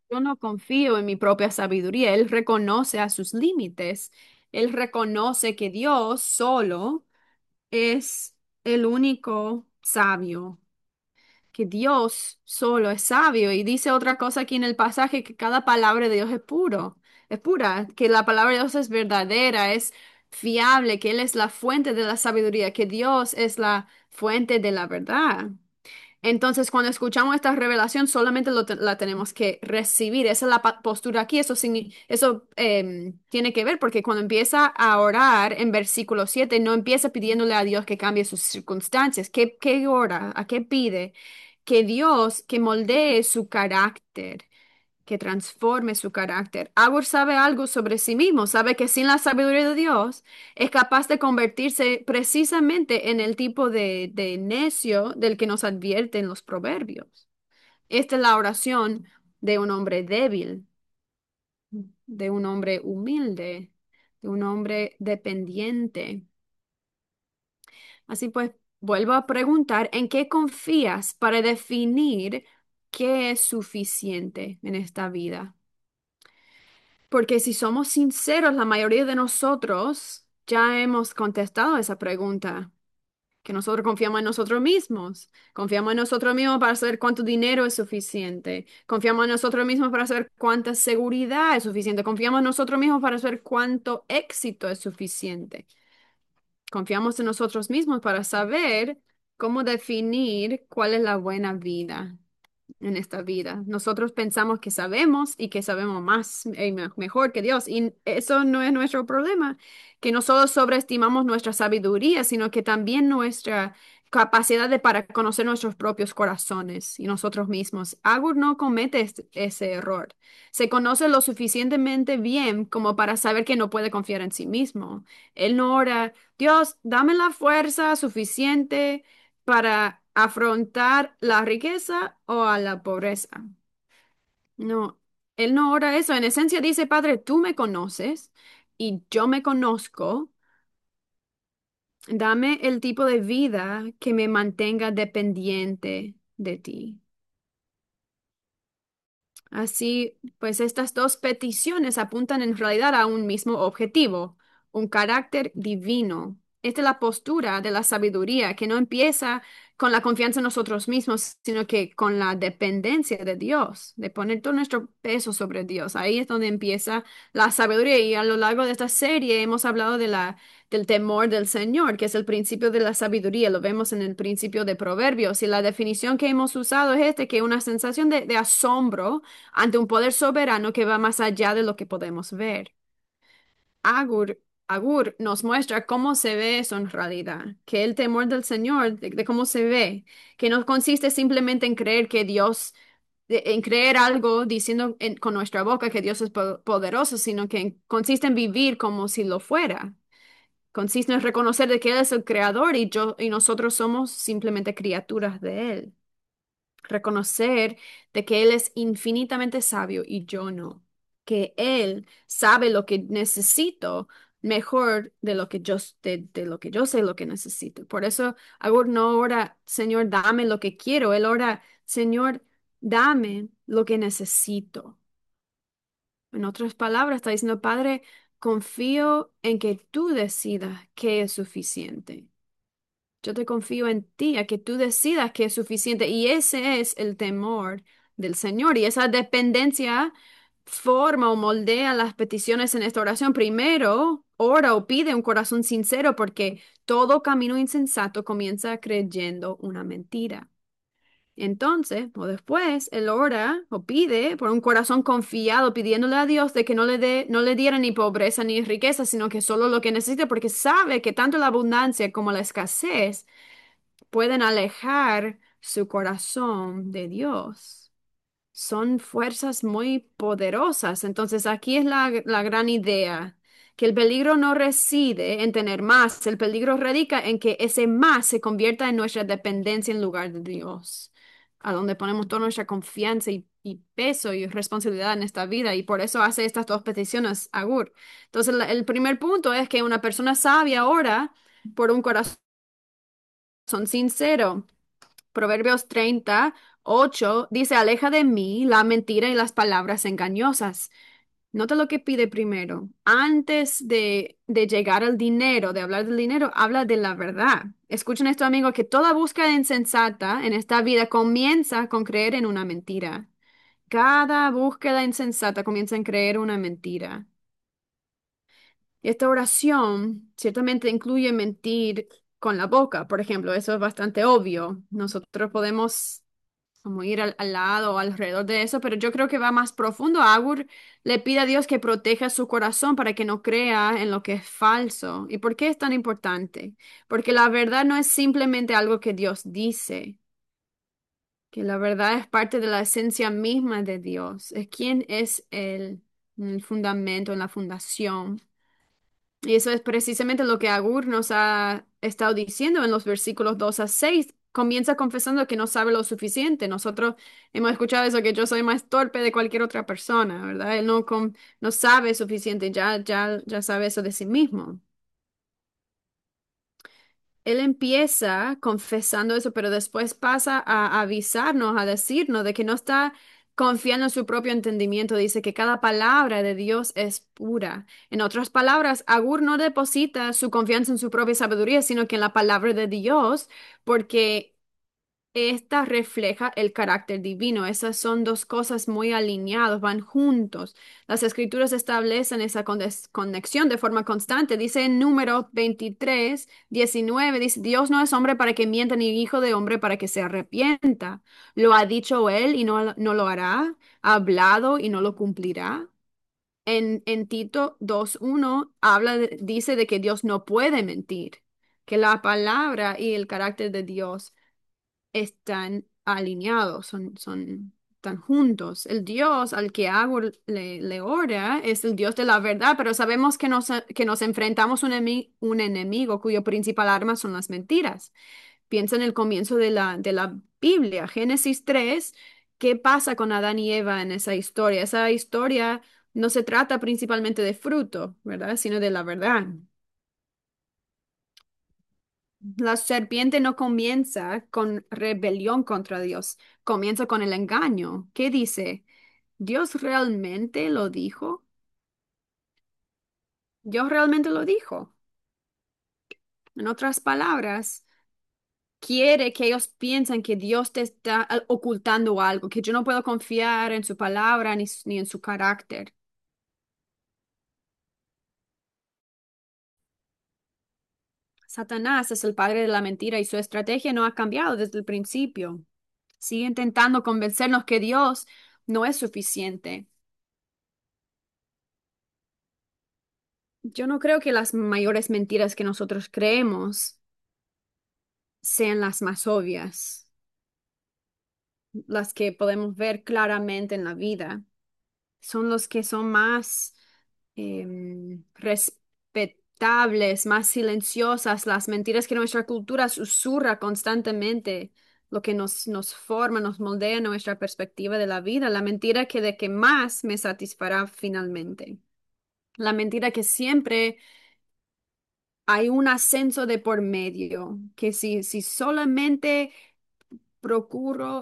Yo no confío en mi propia sabiduría. Él reconoce a sus límites. Él reconoce que Dios solo es el único sabio, que Dios solo es sabio. Y dice otra cosa aquí en el pasaje, que cada palabra de Dios es pura, que la palabra de Dios es verdadera, es fiable, que Él es la fuente de la sabiduría, que Dios es la fuente de la verdad. Entonces, cuando escuchamos esta revelación, solamente la tenemos que recibir. Esa es la postura aquí. Eso tiene que ver porque cuando empieza a orar en versículo 7, no empieza pidiéndole a Dios que cambie sus circunstancias. ¿Qué ora? ¿A qué pide? Que Dios, que moldee su carácter, que transforme su carácter. Agur sabe algo sobre sí mismo, sabe que sin la sabiduría de Dios es capaz de convertirse precisamente en el tipo de necio del que nos advierten los proverbios. Esta es la oración de un hombre débil, de un hombre humilde, de un hombre dependiente. Así pues, vuelvo a preguntar, ¿en qué confías para definir qué es suficiente en esta vida? Porque si somos sinceros, la mayoría de nosotros ya hemos contestado esa pregunta, que nosotros confiamos en nosotros mismos, confiamos en nosotros mismos para saber cuánto dinero es suficiente, confiamos en nosotros mismos para saber cuánta seguridad es suficiente, confiamos en nosotros mismos para saber cuánto éxito es suficiente, confiamos en nosotros mismos para saber cómo definir cuál es la buena vida en esta vida. Nosotros pensamos que sabemos y que sabemos más y mejor que Dios. Y eso no es nuestro problema, que no solo sobreestimamos nuestra sabiduría, sino que también nuestra capacidad de para conocer nuestros propios corazones y nosotros mismos. Agur no comete ese error. Se conoce lo suficientemente bien como para saber que no puede confiar en sí mismo. Él no ora, Dios, dame la fuerza suficiente para afrontar la riqueza o a la pobreza. No, él no ora eso. En esencia dice, Padre, tú me conoces y yo me conozco. Dame el tipo de vida que me mantenga dependiente de ti. Así, pues estas dos peticiones apuntan en realidad a un mismo objetivo, un carácter divino. Esta es la postura de la sabiduría, que no empieza con la confianza en nosotros mismos, sino que con la dependencia de Dios, de poner todo nuestro peso sobre Dios. Ahí es donde empieza la sabiduría. Y a lo largo de esta serie hemos hablado del temor del Señor, que es el principio de la sabiduría. Lo vemos en el principio de Proverbios. Y la definición que hemos usado es que una sensación de asombro ante un poder soberano que va más allá de lo que podemos ver. Agur, Agur nos muestra cómo se ve eso en realidad, que el temor del Señor, de cómo se ve, que no consiste simplemente en creer que Dios, en creer algo diciendo con nuestra boca que Dios es poderoso, sino que consiste en vivir como si lo fuera. Consiste en reconocer de que Él es el creador y yo y nosotros somos simplemente criaturas de Él. Reconocer de que Él es infinitamente sabio y yo no, que Él sabe lo que necesito mejor de lo que de lo que yo sé lo que necesito. Por eso Agur no ora, Señor, dame lo que quiero, Él ora, Señor, dame lo que necesito. En otras palabras, está diciendo, Padre, confío en que tú decidas qué es suficiente. Yo te confío en ti, a que tú decidas que es suficiente. Y ese es el temor del Señor. Y esa dependencia forma o moldea las peticiones en esta oración. Primero, ora o pide un corazón sincero porque todo camino insensato comienza creyendo una mentira. Entonces, o después, él ora o pide por un corazón confiado, pidiéndole a Dios de que no le diera ni pobreza ni riqueza, sino que solo lo que necesita, porque sabe que tanto la abundancia como la escasez pueden alejar su corazón de Dios. Son fuerzas muy poderosas. Entonces aquí es la gran idea, que el peligro no reside en tener más, el peligro radica en que ese más se convierta en nuestra dependencia en lugar de Dios, a donde ponemos toda nuestra confianza y peso y responsabilidad en esta vida. Y por eso hace estas dos peticiones, Agur. Entonces el primer punto es que una persona sabia ora por un corazón sincero. Proverbios 30, 8 dice, aleja de mí la mentira y las palabras engañosas. Nota lo que pide primero. Antes de llegar al dinero, de hablar del dinero, habla de la verdad. Escuchen esto, amigo, que toda búsqueda insensata en esta vida comienza con creer en una mentira. Cada búsqueda insensata comienza en creer una mentira. Esta oración ciertamente incluye mentir con la boca, por ejemplo, eso es bastante obvio. Nosotros podemos como ir al lado o alrededor de eso, pero yo creo que va más profundo. Agur le pide a Dios que proteja su corazón para que no crea en lo que es falso. ¿Y por qué es tan importante? Porque la verdad no es simplemente algo que Dios dice, que la verdad es parte de la esencia misma de Dios, es quién es Él en el fundamento, en la fundación. Y eso es precisamente lo que Agur nos ha estado diciendo en los versículos 2 a 6. Comienza confesando que no sabe lo suficiente. Nosotros hemos escuchado eso, que yo soy más torpe de cualquier otra persona, ¿verdad? Él no sabe suficiente, ya sabe eso de sí mismo. Él empieza confesando eso, pero después pasa a avisarnos, a decirnos de que no está confiando en su propio entendimiento. Dice que cada palabra de Dios es pura. En otras palabras, Agur no deposita su confianza en su propia sabiduría, sino que en la palabra de Dios, porque esta refleja el carácter divino. Esas son dos cosas muy alineadas, van juntos. Las escrituras establecen esa conexión de forma constante. Dice en Número 23:19, dice, Dios no es hombre para que mienta, ni hijo de hombre para que se arrepienta. Lo ha dicho él y no lo hará. Ha hablado y no lo cumplirá. En Tito 2:1 dice de que Dios no puede mentir, que la palabra y el carácter de Dios están alineados, están juntos. El Dios al que Agur le ora es el Dios de la verdad, pero sabemos que nos enfrentamos a un enemigo cuyo principal arma son las mentiras. Piensa en el comienzo de la Biblia, Génesis 3. ¿Qué pasa con Adán y Eva en esa historia? Esa historia no se trata principalmente de fruto, ¿verdad? Sino de la verdad. La serpiente no comienza con rebelión contra Dios, comienza con el engaño. ¿Qué dice? ¿Dios realmente lo dijo? Dios realmente lo dijo. En otras palabras, quiere que ellos piensen que Dios te está ocultando algo, que yo no puedo confiar en su palabra ni en su carácter. Satanás es el padre de la mentira y su estrategia no ha cambiado desde el principio. Sigue intentando convencernos que Dios no es suficiente. Yo no creo que las mayores mentiras que nosotros creemos sean las más obvias, las que podemos ver claramente en la vida. Son los que son más respetables, más silenciosas, las mentiras que nuestra cultura susurra constantemente, lo que nos forma, nos moldea nuestra perspectiva de la vida, la mentira que de que más me satisfará finalmente. La mentira que siempre hay un ascenso de por medio, que si solamente procuro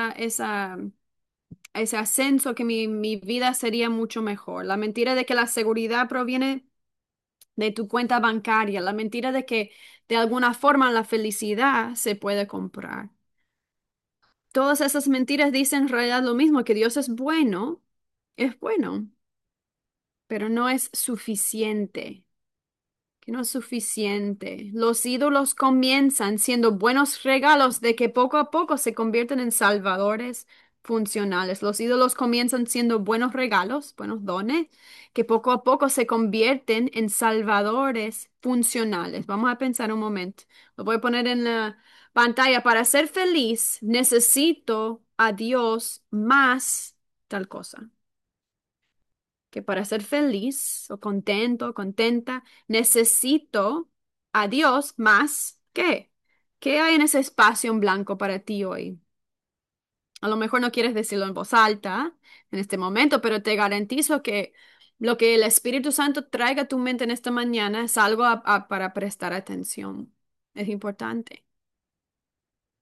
ese ascenso, que mi vida sería mucho mejor. La mentira de que la seguridad proviene de tu cuenta bancaria, la mentira de que de alguna forma la felicidad se puede comprar. Todas esas mentiras dicen en realidad lo mismo, que Dios es bueno, pero no es suficiente. Que no es suficiente. Los ídolos comienzan siendo buenos regalos de que poco a poco se convierten en salvadores funcionales. Los ídolos comienzan siendo buenos regalos, buenos dones, que poco a poco se convierten en salvadores funcionales. Vamos a pensar un momento. Lo voy a poner en la pantalla. Para ser feliz, necesito a Dios más tal cosa, que para ser feliz o contento, contenta, necesito a Dios más que. ¿Qué hay en ese espacio en blanco para ti hoy? A lo mejor no quieres decirlo en voz alta en este momento, pero te garantizo que lo que el Espíritu Santo traiga a tu mente en esta mañana es algo para prestar atención. Es importante.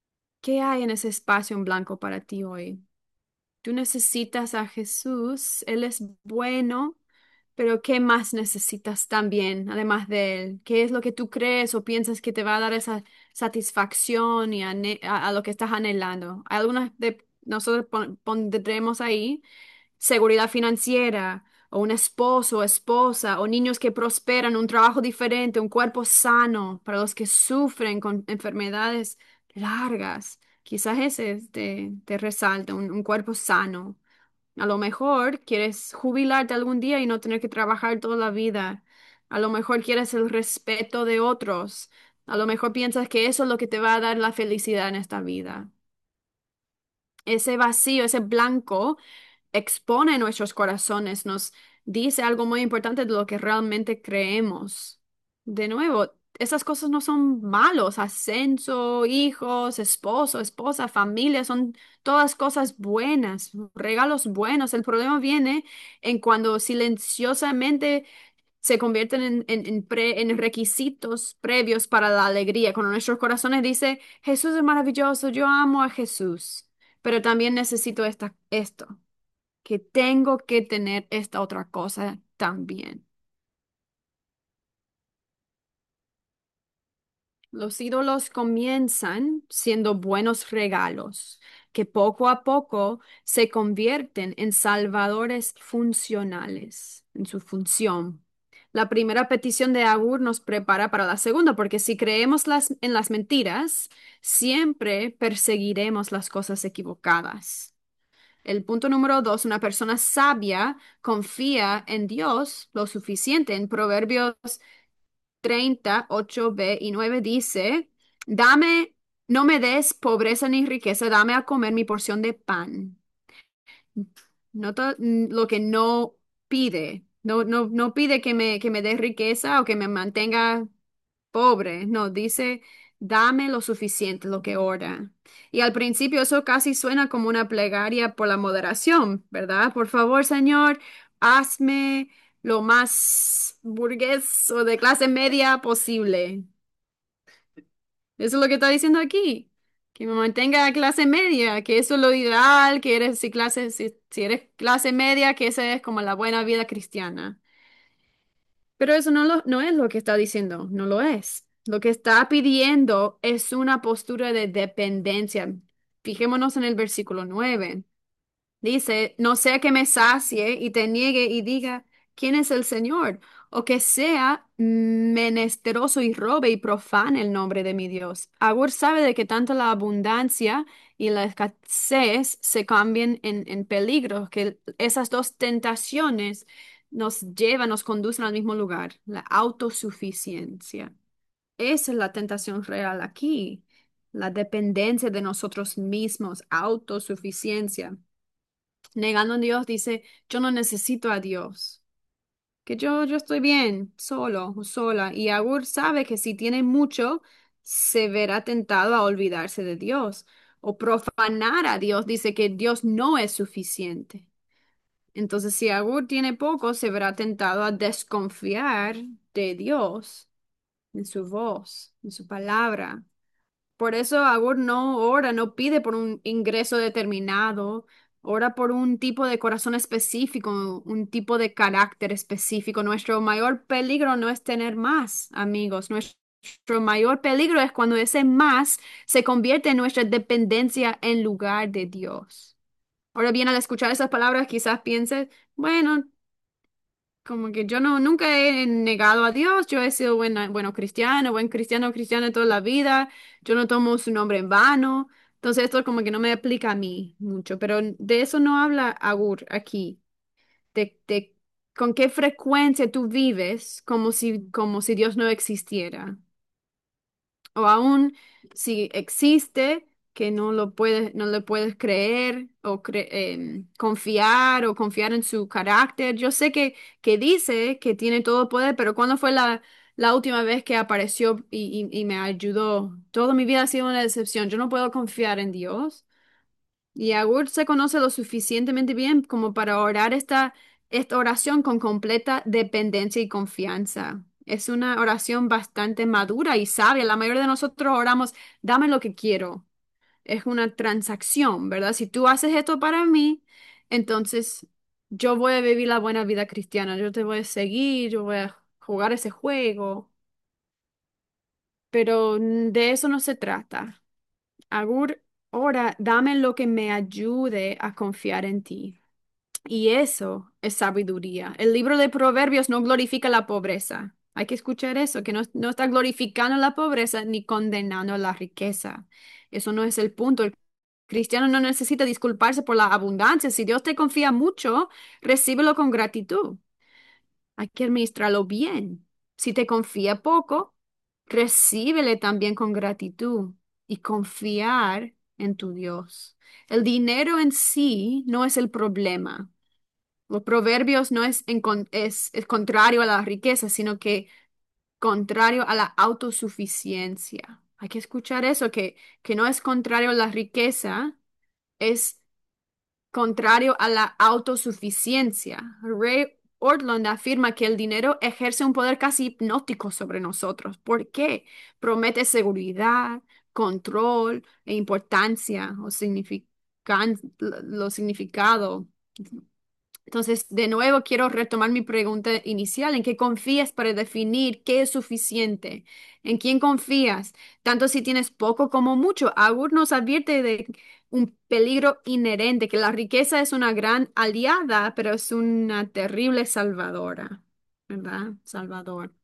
¿Qué hay en ese espacio en blanco para ti hoy? Tú necesitas a Jesús, Él es bueno, pero ¿qué más necesitas también, además de Él? ¿Qué es lo que tú crees o piensas que te va a dar esa satisfacción y a lo que estás anhelando? Hay algunas de nosotros pondremos ahí seguridad financiera, o un esposo o esposa, o niños que prosperan, un trabajo diferente, un cuerpo sano para los que sufren con enfermedades largas. Quizás ese te resalta, un cuerpo sano. A lo mejor quieres jubilarte algún día y no tener que trabajar toda la vida. A lo mejor quieres el respeto de otros. A lo mejor piensas que eso es lo que te va a dar la felicidad en esta vida. Ese vacío, ese blanco expone nuestros corazones, nos dice algo muy importante de lo que realmente creemos. De nuevo, esas cosas no son malos, ascenso, hijos, esposo, esposa, familia, son todas cosas buenas, regalos buenos. El problema viene en cuando silenciosamente se convierten en requisitos previos para la alegría. Cuando nuestros corazones dicen, Jesús es maravilloso, yo amo a Jesús, pero también necesito esto, que tengo que tener esta otra cosa también. Los ídolos comienzan siendo buenos regalos, que poco a poco se convierten en salvadores funcionales, en su función. La primera petición de Agur nos prepara para la segunda, porque si creemos en las mentiras, siempre perseguiremos las cosas equivocadas. El punto número dos, una persona sabia confía en Dios lo suficiente. En Proverbios 38b y 9 dice, dame, no me des pobreza ni riqueza, dame a comer mi porción de pan. Nota lo que no pide. No pide que me dé riqueza o que me mantenga pobre. No, dice, dame lo suficiente, lo que ora. Y al principio eso casi suena como una plegaria por la moderación, ¿verdad? Por favor, Señor, hazme lo más burgués o de clase media posible. Eso es lo que está diciendo aquí. Que me mantenga a clase media, que eso es lo ideal, que eres si eres clase media, que esa es como la buena vida cristiana. Pero eso no es lo que está diciendo, no lo es. Lo que está pidiendo es una postura de dependencia. Fijémonos en el versículo 9. Dice, no sea que me sacie y te niegue y diga, ¿quién es el Señor? O que sea menesteroso y robe y profane el nombre de mi Dios. Agur sabe de que tanto la abundancia y la escasez se cambien en peligro, que esas dos tentaciones nos conducen al mismo lugar, la autosuficiencia. Esa es la tentación real aquí, la dependencia de nosotros mismos, autosuficiencia. Negando a Dios, dice, yo no necesito a Dios, que yo estoy bien, solo o sola. Y Agur sabe que si tiene mucho, se verá tentado a olvidarse de Dios o profanar a Dios, dice que Dios no es suficiente. Entonces, si Agur tiene poco, se verá tentado a desconfiar de Dios, en su voz, en su palabra. Por eso Agur no ora, no pide por un ingreso determinado, ora por un tipo de corazón específico, un tipo de carácter específico. Nuestro mayor peligro no es tener más, amigos. Nuestro mayor peligro es cuando ese más se convierte en nuestra dependencia en lugar de Dios. Ahora bien, al escuchar esas palabras, quizás pienses, bueno, como que yo nunca he negado a Dios, yo he sido bueno cristiano, buen cristiano, cristiano toda la vida, yo no tomo su nombre en vano, entonces esto como que no me aplica a mí mucho, pero de eso no habla Agur aquí, de con qué frecuencia tú vives como si Dios no existiera. O aún si existe, que no le puedes creer o confiar o confiar en su carácter. Yo sé que dice que tiene todo poder, pero ¿cuándo fue la última vez que apareció y me ayudó? Toda mi vida ha sido una decepción. Yo no puedo confiar en Dios. Y Agur se conoce lo suficientemente bien como para orar esta oración con completa dependencia y confianza. Es una oración bastante madura y sabia. La mayoría de nosotros oramos, dame lo que quiero. es una transacción, ¿verdad? Si tú haces esto para mí, entonces yo voy a vivir la buena vida cristiana, yo te voy a seguir, yo voy a jugar ese juego, pero de eso no se trata. Agur, ahora dame lo que me ayude a confiar en ti. Y eso es sabiduría. El libro de Proverbios no glorifica la pobreza. Hay que escuchar eso, que no está glorificando la pobreza ni condenando la riqueza. Eso no es el punto. El cristiano no necesita disculparse por la abundancia. Si Dios te confía mucho, recíbelo con gratitud. Hay que administrarlo bien. Si te confía poco, recíbele también con gratitud y confiar en tu Dios. El dinero en sí no es el problema. Los proverbios no es contrario a la riqueza, sino que contrario a la autosuficiencia. Hay que escuchar eso, que no es contrario a la riqueza, es contrario a la autosuficiencia. Ray Ortlund afirma que el dinero ejerce un poder casi hipnótico sobre nosotros. ¿Por qué? Promete seguridad, control e importancia o lo significado. Entonces, de nuevo, quiero retomar mi pregunta inicial. ¿En qué confías para definir qué es suficiente? ¿En quién confías? Tanto si tienes poco como mucho. Agur nos advierte de un peligro inherente, que la riqueza es una gran aliada, pero es una terrible salvadora, ¿verdad? Salvador.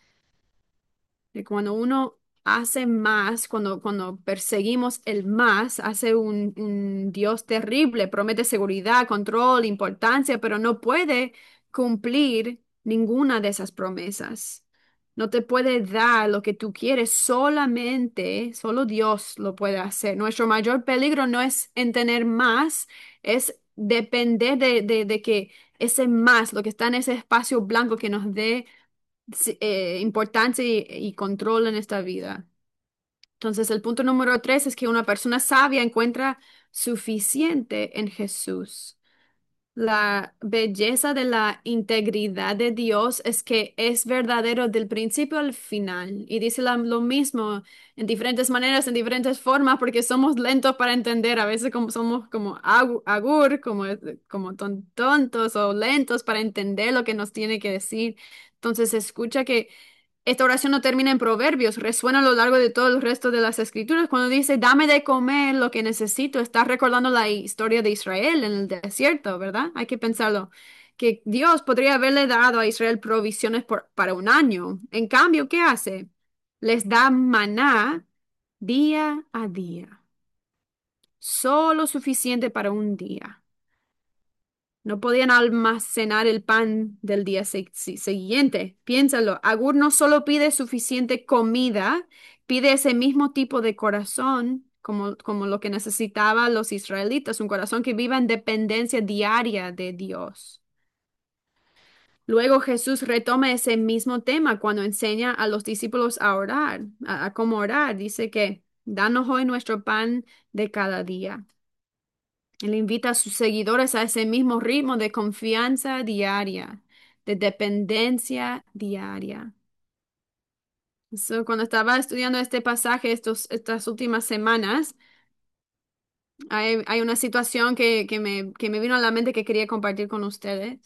Que cuando uno hace más, cuando perseguimos el más, hace un Dios terrible, promete seguridad, control, importancia, pero no puede cumplir ninguna de esas promesas. No te puede dar lo que tú quieres, solo Dios lo puede hacer. Nuestro mayor peligro no es en tener más, es depender de que ese más, lo que está en ese espacio blanco que nos dé sí, importancia y control en esta vida. Entonces, el punto número 3 es que una persona sabia encuentra suficiente en Jesús. La belleza de la integridad de Dios es que es verdadero del principio al final. Y dice lo mismo en diferentes maneras, en diferentes formas, porque somos lentos para entender. A veces como somos como agur, como tontos o lentos para entender lo que nos tiene que decir. Entonces, escucha que esta oración no termina en proverbios, resuena a lo largo de todo el resto de las escrituras. Cuando dice, dame de comer lo que necesito, está recordando la historia de Israel en el desierto, ¿verdad? Hay que pensarlo, que Dios podría haberle dado a Israel provisiones para un año. En cambio, ¿qué hace? Les da maná día a día, solo suficiente para un día. No podían almacenar el pan del día siguiente. Piénsalo, Agur no solo pide suficiente comida, pide ese mismo tipo de corazón como lo que necesitaban los israelitas, un corazón que viva en dependencia diaria de Dios. Luego Jesús retoma ese mismo tema cuando enseña a los discípulos a orar, a cómo orar. Dice que, danos hoy nuestro pan de cada día. Él invita a sus seguidores a ese mismo ritmo de confianza diaria, de dependencia diaria. Cuando estaba estudiando este pasaje estas últimas semanas, hay una situación que me vino a la mente que quería compartir con ustedes.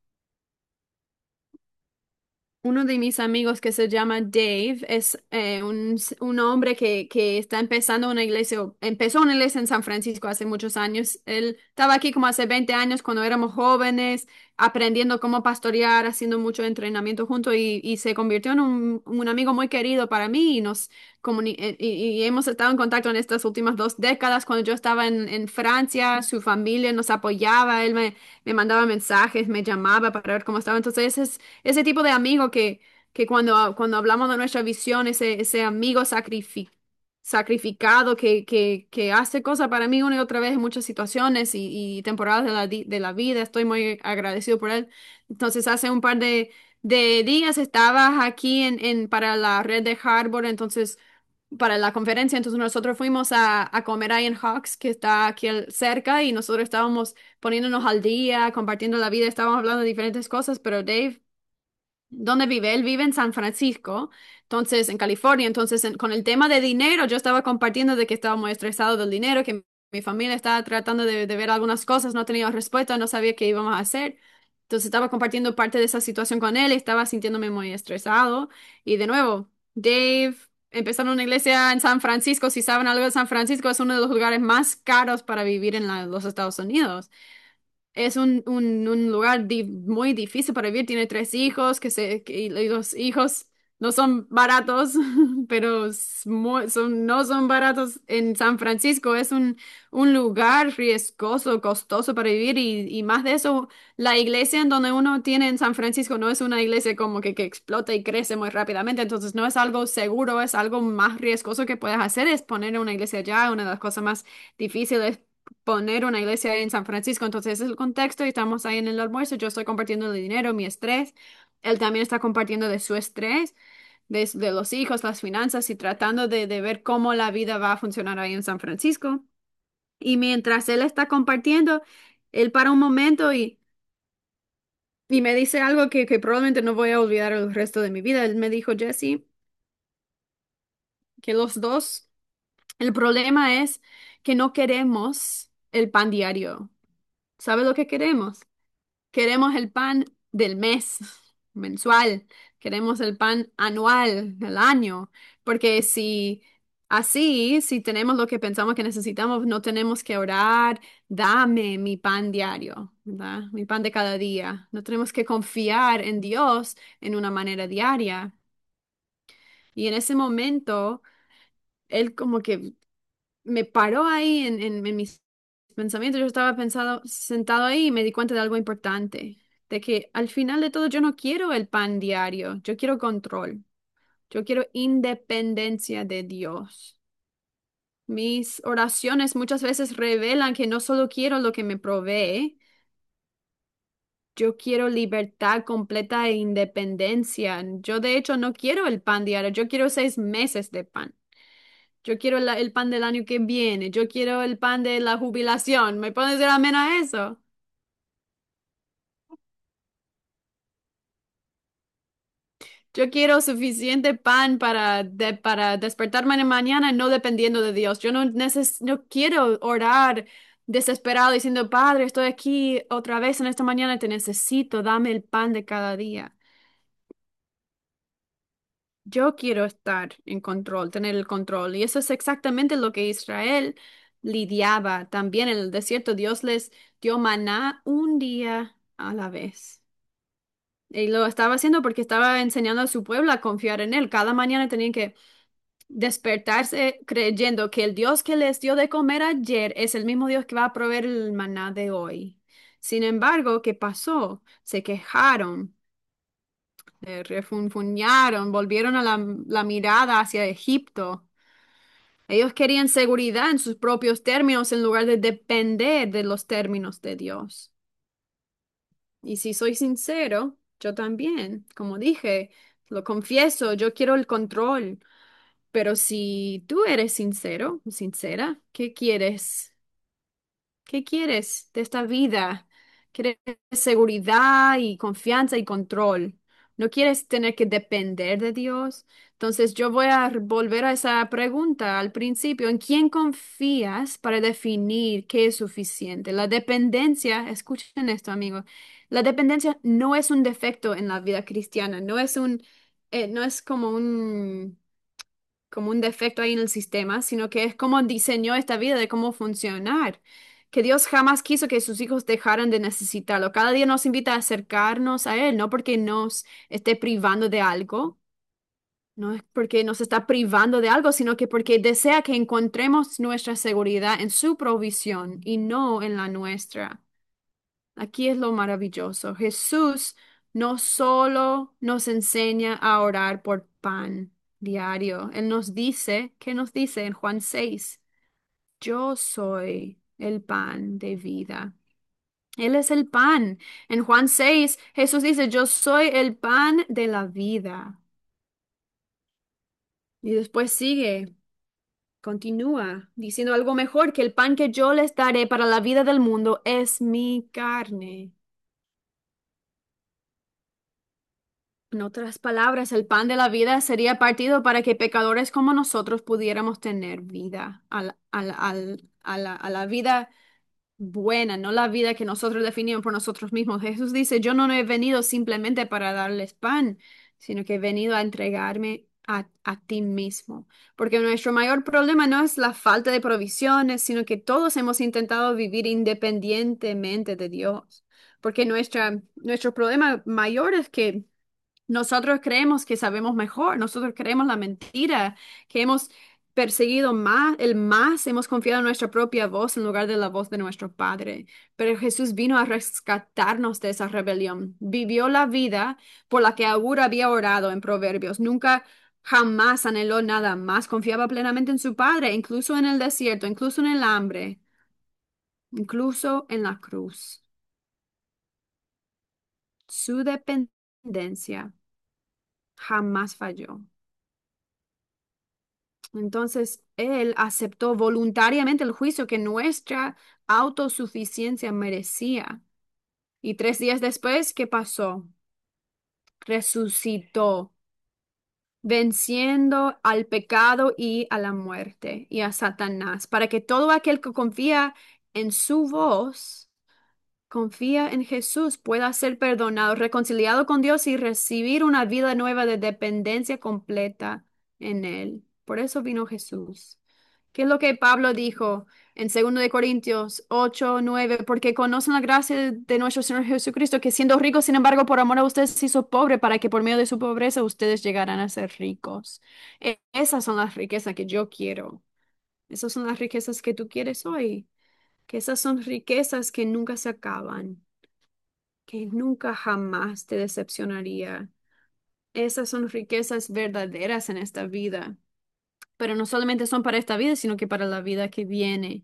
Uno de mis amigos que se llama Dave es un hombre que está empezando una iglesia, o empezó una iglesia en San Francisco hace muchos años. Él estaba aquí como hace 20 años cuando éramos jóvenes, aprendiendo cómo pastorear, haciendo mucho entrenamiento juntos y se convirtió en un amigo muy querido para mí y hemos estado en contacto en estas últimas 2 décadas. Cuando yo estaba en Francia, su familia nos apoyaba, él me mandaba mensajes, me llamaba para ver cómo estaba. Entonces, ese tipo de amigo que cuando hablamos de nuestra visión, ese amigo sacrificado que hace cosas para mí una y otra vez en muchas situaciones y temporadas de la vida, estoy muy agradecido por él. Entonces, hace un par de días estaba aquí para la red de Harvard, entonces para la conferencia, entonces nosotros fuimos a comer ahí en Hawks, que está aquí cerca, y nosotros estábamos poniéndonos al día, compartiendo la vida, estábamos hablando de diferentes cosas, pero Dave ¿Dónde vive? Él vive en San Francisco, entonces en California. Entonces, con el tema de dinero, yo estaba compartiendo de que estaba muy estresado del dinero, que mi familia estaba tratando de ver algunas cosas, no tenía respuesta, no sabía qué íbamos a hacer. Entonces estaba compartiendo parte de esa situación con él y estaba sintiéndome muy estresado. Y de nuevo, Dave, empezaron una iglesia en San Francisco. Si saben algo de San Francisco, es uno de los lugares más caros para vivir en los Estados Unidos. Es un lugar muy difícil para vivir. Tiene tres hijos, y los hijos no son baratos, pero no son baratos en San Francisco. Es un lugar riesgoso, costoso para vivir y más de eso, la iglesia en donde uno tiene en San Francisco no es una iglesia como que explota y crece muy rápidamente. Entonces no es algo seguro, es algo más riesgoso que puedes hacer, es poner una iglesia allá. Una de las cosas más difíciles poner una iglesia en San Francisco. Entonces, ese es el contexto y estamos ahí en el almuerzo. Yo estoy compartiendo el dinero, mi estrés. Él también está compartiendo de su estrés, de los hijos, las finanzas y tratando de ver cómo la vida va a funcionar ahí en San Francisco. Y mientras él está compartiendo, él para un momento y me dice algo que probablemente no voy a olvidar el resto de mi vida. Él me dijo, Jesse, que los dos, el problema es que no queremos el pan diario. ¿Sabes lo que queremos? Queremos el pan del mes, mensual. Queremos el pan anual, del año. Porque si tenemos lo que pensamos que necesitamos, no tenemos que orar, dame mi pan diario, ¿verdad? Mi pan de cada día. No tenemos que confiar en Dios en una manera diaria. Y en ese momento, Él como que me paró ahí en mis pensamientos. Yo estaba sentado ahí y me di cuenta de algo importante, de que al final de todo yo no quiero el pan diario, yo quiero control, yo quiero independencia de Dios. Mis oraciones muchas veces revelan que no solo quiero lo que me provee, yo quiero libertad completa e independencia. Yo de hecho no quiero el pan diario, yo quiero 6 meses de pan. Yo quiero el pan del año que viene. Yo quiero el pan de la jubilación. ¿Me puedes decir amén a eso? Yo quiero suficiente pan para despertarme en la mañana no dependiendo de Dios. Yo no quiero orar desesperado diciendo, Padre, estoy aquí otra vez en esta mañana, te necesito, dame el pan de cada día. Yo quiero estar en control, tener el control. Y eso es exactamente lo que Israel lidiaba también en el desierto. Dios les dio maná un día a la vez. Y lo estaba haciendo porque estaba enseñando a su pueblo a confiar en él. Cada mañana tenían que despertarse creyendo que el Dios que les dio de comer ayer es el mismo Dios que va a proveer el maná de hoy. Sin embargo, ¿qué pasó? Se quejaron, refunfuñaron, volvieron a la mirada hacia Egipto. Ellos querían seguridad en sus propios términos en lugar de depender de los términos de Dios. Y si soy sincero, yo también, como dije, lo confieso, yo quiero el control. Pero si tú eres sincero, sincera, ¿qué quieres? ¿Qué quieres de esta vida? ¿Quieres seguridad y confianza y control? ¿No quieres tener que depender de Dios? Entonces yo voy a volver a esa pregunta al principio. ¿En quién confías para definir qué es suficiente? La dependencia, escuchen esto, amigos, la dependencia no es un defecto en la vida cristiana, no es como un defecto ahí en el sistema, sino que es cómo diseñó esta vida, de cómo funcionar. Que Dios jamás quiso que sus hijos dejaran de necesitarlo. Cada día nos invita a acercarnos a Él, no porque nos esté privando de algo, no es porque nos está privando de algo, sino que porque desea que encontremos nuestra seguridad en su provisión y no en la nuestra. Aquí es lo maravilloso. Jesús no solo nos enseña a orar por pan diario, Él nos dice, ¿qué nos dice en Juan 6? Yo soy el pan de vida. Él es el pan. En Juan 6, Jesús dice, yo soy el pan de la vida. Y después sigue, continúa diciendo algo mejor, que el pan que yo les daré para la vida del mundo es mi carne. En otras palabras, el pan de la vida sería partido para que pecadores como nosotros pudiéramos tener vida, a la vida buena, no la vida que nosotros definimos por nosotros mismos. Jesús dice, yo no he venido simplemente para darles pan, sino que he venido a entregarme a ti mismo. Porque nuestro mayor problema no es la falta de provisiones, sino que todos hemos intentado vivir independientemente de Dios. Porque nuestro problema mayor es que nosotros creemos que sabemos mejor, nosotros creemos la mentira, que hemos perseguido más, el más, hemos confiado en nuestra propia voz en lugar de la voz de nuestro Padre. Pero Jesús vino a rescatarnos de esa rebelión. Vivió la vida por la que Agur había orado en Proverbios. Nunca, jamás anheló nada más. Confiaba plenamente en su Padre, incluso en el desierto, incluso en el hambre, incluso en la cruz. Su dependencia jamás falló. Entonces, él aceptó voluntariamente el juicio que nuestra autosuficiencia merecía. Y 3 días después, ¿qué pasó? Resucitó, venciendo al pecado y a la muerte y a Satanás, para que todo aquel que confía en su voz, confía en Jesús, pueda ser perdonado, reconciliado con Dios y recibir una vida nueva de dependencia completa en Él. Por eso vino Jesús. ¿Qué es lo que Pablo dijo en 2 de Corintios 8:9? Porque conocen la gracia de nuestro Señor Jesucristo, que siendo rico, sin embargo, por amor a ustedes se hizo pobre, para que por medio de su pobreza ustedes llegaran a ser ricos. Esas son las riquezas que yo quiero. Esas son las riquezas que tú quieres hoy. Que esas son riquezas que nunca se acaban, que nunca jamás te decepcionaría. Esas son riquezas verdaderas en esta vida, pero no solamente son para esta vida, sino que para la vida que viene.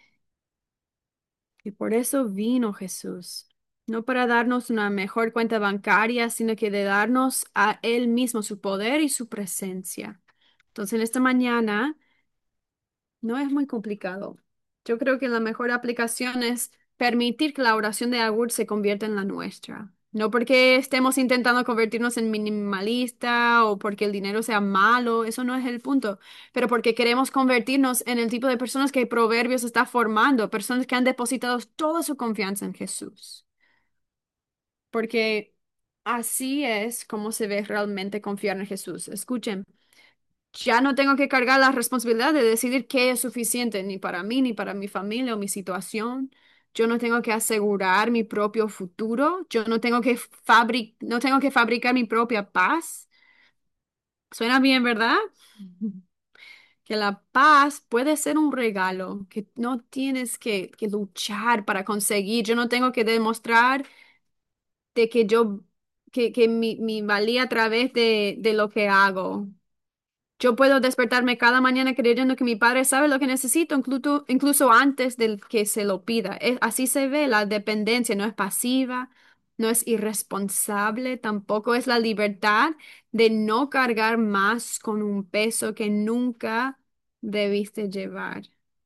Y por eso vino Jesús, no para darnos una mejor cuenta bancaria, sino que de darnos a Él mismo su poder y su presencia. Entonces, en esta mañana no es muy complicado. Yo creo que la mejor aplicación es permitir que la oración de Agur se convierta en la nuestra. No porque estemos intentando convertirnos en minimalista o porque el dinero sea malo, eso no es el punto, pero porque queremos convertirnos en el tipo de personas que Proverbios está formando, personas que han depositado toda su confianza en Jesús. Porque así es como se ve realmente confiar en Jesús. Escuchen. Ya no tengo que cargar la responsabilidad de decidir qué es suficiente ni para mí, ni para mi familia o mi situación. Yo no tengo que asegurar mi propio futuro. Yo no tengo que fabricar mi propia paz. Suena bien, ¿verdad? Que la paz puede ser un regalo que no tienes que luchar para conseguir. Yo no tengo que demostrar de que que mi valía a través de lo que hago. Yo puedo despertarme cada mañana creyendo que mi padre sabe lo que necesito, incluso antes del que se lo pida. Así se ve la dependencia, no es pasiva, no es irresponsable, tampoco es la libertad de no cargar más con un peso que nunca debiste llevar.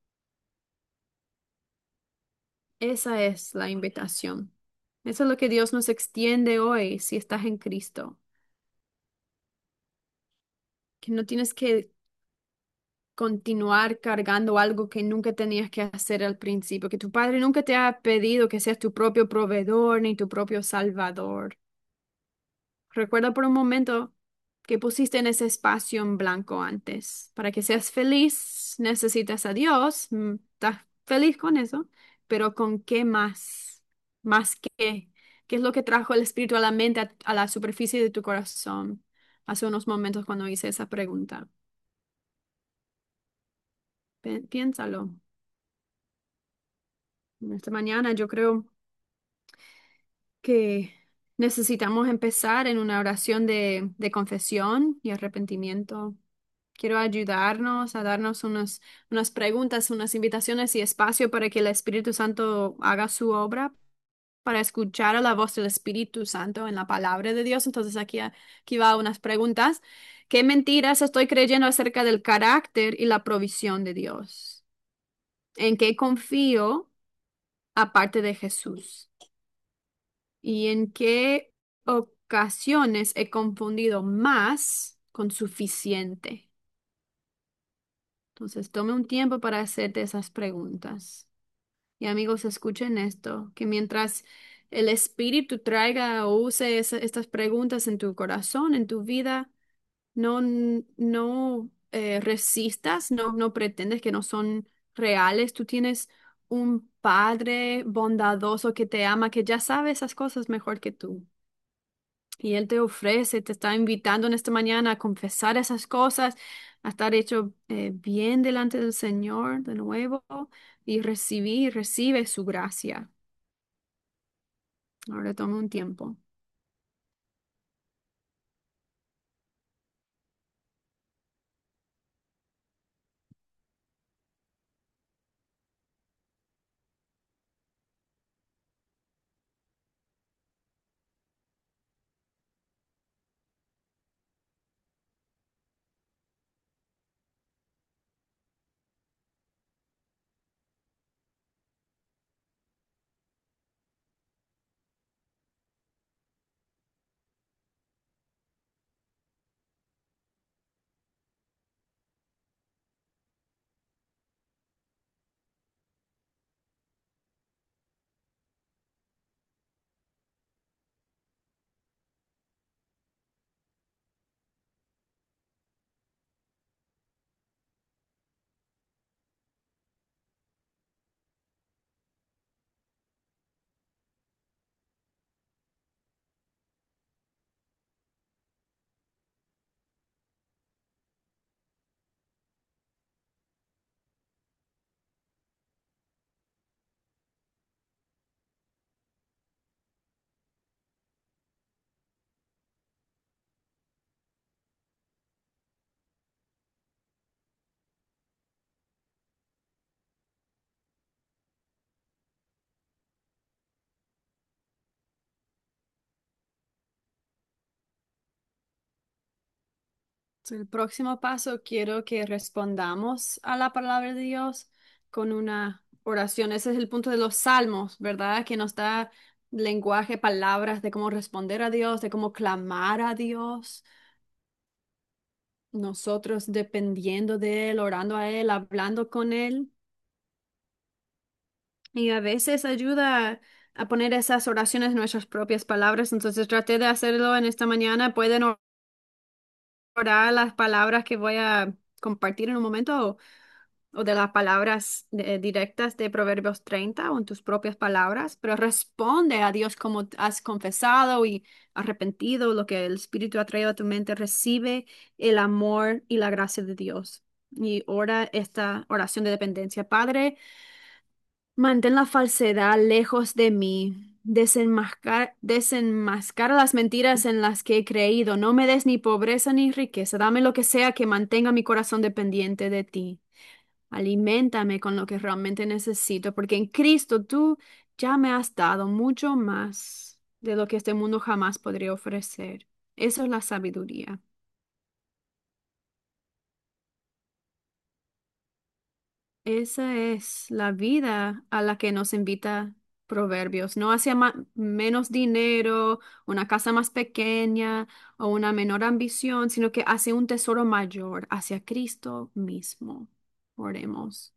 Esa es la invitación. Eso es lo que Dios nos extiende hoy si estás en Cristo, que no tienes que continuar cargando algo que nunca tenías que hacer al principio, que tu padre nunca te ha pedido que seas tu propio proveedor ni tu propio salvador. Recuerda por un momento que pusiste en ese espacio en blanco antes. Para que seas feliz, necesitas a Dios. ¿Estás feliz con eso? Pero ¿con qué más? ¿Más qué? ¿Qué es lo que trajo el Espíritu a la mente, a la superficie de tu corazón? Hace unos momentos cuando hice esa pregunta. Piénsalo. Esta mañana yo creo que necesitamos empezar en una oración de confesión y arrepentimiento. Quiero ayudarnos a darnos unas preguntas, unas invitaciones y espacio para que el Espíritu Santo haga su obra, para escuchar a la voz del Espíritu Santo en la palabra de Dios. Entonces aquí va unas preguntas. ¿Qué mentiras estoy creyendo acerca del carácter y la provisión de Dios? ¿En qué confío aparte de Jesús? ¿Y en qué ocasiones he confundido más con suficiente? Entonces, tome un tiempo para hacerte esas preguntas. Y amigos, escuchen esto, que mientras el Espíritu traiga o use estas preguntas en tu corazón, en tu vida, no resistas, no pretendes que no son reales. Tú tienes un Padre bondadoso que te ama, que ya sabe esas cosas mejor que tú. Y Él te ofrece, te está invitando en esta mañana a confesar esas cosas, a estar hecho bien delante del Señor de nuevo y recibe su gracia. Ahora toma un tiempo. El próximo paso, quiero que respondamos a la palabra de Dios con una oración. Ese es el punto de los salmos, ¿verdad? Que nos da lenguaje, palabras de cómo responder a Dios, de cómo clamar a Dios. Nosotros dependiendo de Él, orando a Él, hablando con Él. Y a veces ayuda a poner esas oraciones en nuestras propias palabras. Entonces traté de hacerlo en esta mañana. Pueden orar las palabras que voy a compartir en un momento o de las palabras directas de Proverbios 30 o en tus propias palabras, pero responde a Dios como has confesado y arrepentido, lo que el Espíritu ha traído a tu mente, recibe el amor y la gracia de Dios. Y ora esta oración de dependencia. Padre, mantén la falsedad lejos de mí. Desenmascara las mentiras en las que he creído. No me des ni pobreza ni riqueza. Dame lo que sea que mantenga mi corazón dependiente de ti. Aliméntame con lo que realmente necesito, porque en Cristo tú ya me has dado mucho más de lo que este mundo jamás podría ofrecer. Eso es la sabiduría. Esa es la vida a la que nos invita Proverbios, no hacia menos dinero, una casa más pequeña o una menor ambición, sino que hacia un tesoro mayor, hacia Cristo mismo. Oremos.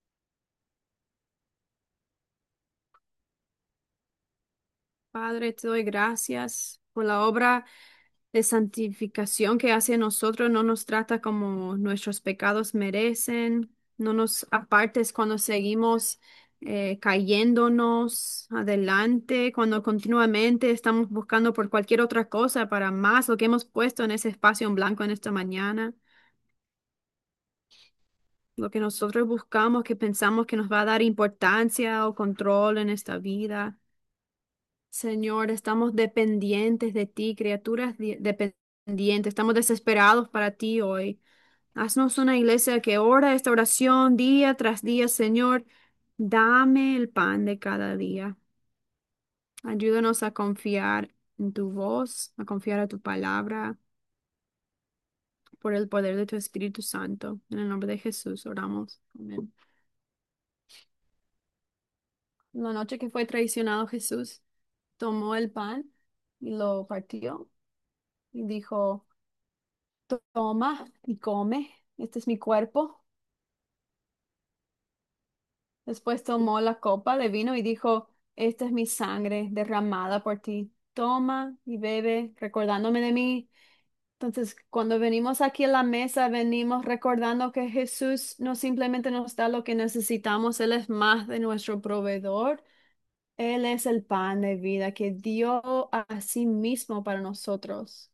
Padre, te doy gracias por la obra de santificación que hace en nosotros. No nos trata como nuestros pecados merecen. No nos apartes cuando seguimos cayéndonos adelante, cuando continuamente estamos buscando por cualquier otra cosa para más lo que hemos puesto en ese espacio en blanco en esta mañana. Lo que nosotros buscamos, que pensamos que nos va a dar importancia o control en esta vida. Señor, estamos dependientes de ti, criaturas dependientes. Estamos desesperados para ti hoy. Haznos una iglesia que ora esta oración día tras día, Señor. Dame el pan de cada día. Ayúdanos a confiar en tu voz, a confiar a tu palabra, por el poder de tu Espíritu Santo. En el nombre de Jesús oramos. Amén. La noche que fue traicionado Jesús, tomó el pan y lo partió y dijo, toma y come, este es mi cuerpo. Después tomó la copa de vino y dijo, esta es mi sangre derramada por ti. Toma y bebe, recordándome de mí. Entonces, cuando venimos aquí a la mesa, venimos recordando que Jesús no simplemente nos da lo que necesitamos, Él es más de nuestro proveedor. Él es el pan de vida que dio a sí mismo para nosotros.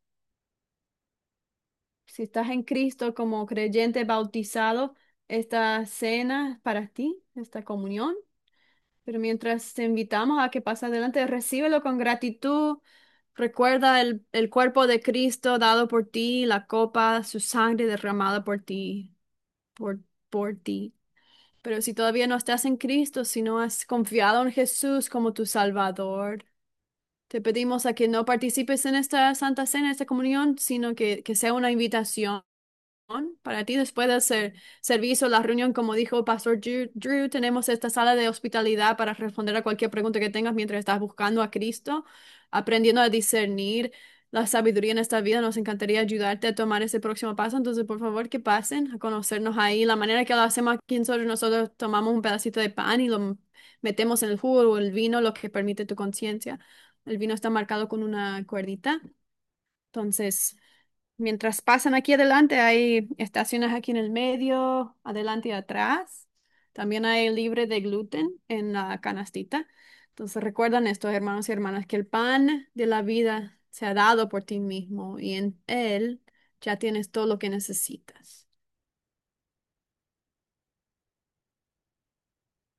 Si estás en Cristo como creyente bautizado, esta cena es para ti, esta comunión. Pero mientras te invitamos a que pases adelante, recíbelo con gratitud. Recuerda el cuerpo de Cristo dado por ti, la copa, su sangre derramada por ti, por, por ti. Pero si todavía no estás en Cristo, si no has confiado en Jesús como tu Salvador, te pedimos a que no participes en esta Santa Cena, esta comunión, sino que sea una invitación para ti después del servicio, la reunión, como dijo Pastor Drew, tenemos esta sala de hospitalidad para responder a cualquier pregunta que tengas mientras estás buscando a Cristo, aprendiendo a discernir la sabiduría en esta vida. Nos encantaría ayudarte a tomar ese próximo paso. Entonces, por favor, que pasen a conocernos ahí. La manera que lo hacemos aquí nosotros tomamos un pedacito de pan y lo metemos en el jugo o el vino, lo que permite tu conciencia. El vino está marcado con una cuerdita. Entonces, mientras pasan aquí adelante, hay estaciones aquí en el medio, adelante y atrás. También hay libre de gluten en la canastita. Entonces recuerdan esto, hermanos y hermanas, que el pan de la vida se ha dado por ti mismo y en él ya tienes todo lo que necesitas.